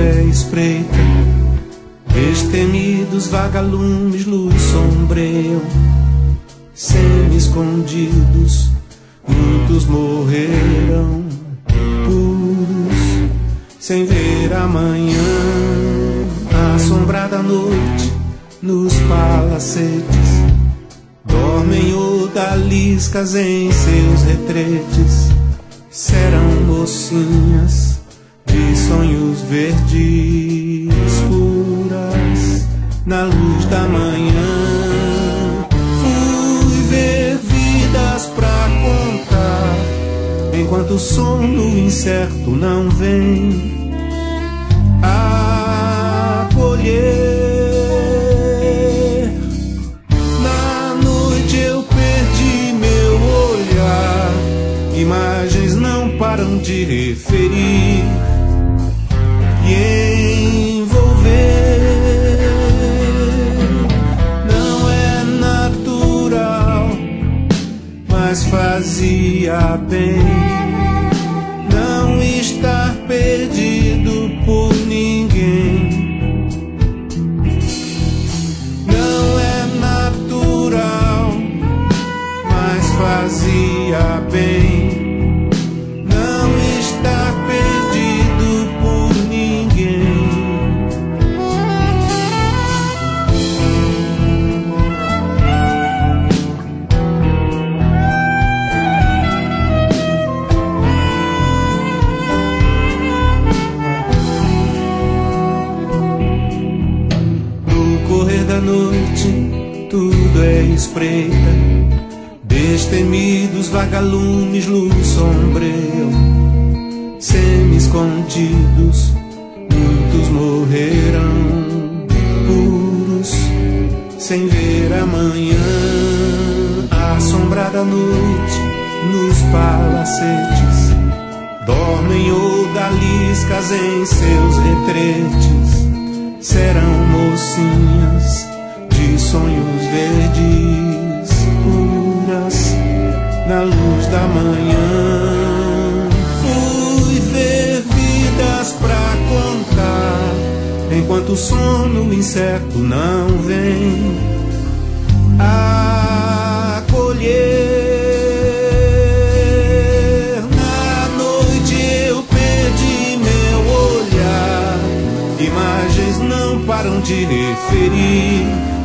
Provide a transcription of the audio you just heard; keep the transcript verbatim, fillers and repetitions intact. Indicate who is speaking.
Speaker 1: é espreita, destemidos vagalumes luz sombreiam, semi-escondidos, muitos morreram, puros, sem ver amanhã. Assombrada noite, nos palacetes, dormem odaliscas em seus retretes. Serão mocinhas de sonhos verdes puras, na luz da manhã. Fui ver vidas pra contar, enquanto o sono incerto não vem acolher. Na noite eu perdi meu olhar, imagens não param de referir e envolver. Não é natural, mas fazia bem não estar perdido por ninguém. Não é natural, mas fazia bem não estar perdido por ninguém. No correr da noite tudo é espreita, destemidos vagalumes luz sombreiam, semi-escondidos, muitos morreram, puros, sem ver amanhã. Assombrada noite, nos palacetes, dormem odaliscas em seus retretes. Serão mocinhas de sonhos verdes puras, na luz da manhã. Fui ver vidas pra contar, enquanto o sono incerto não vem acolher. Na noite eu perdi meu olhar, imagens não param de referir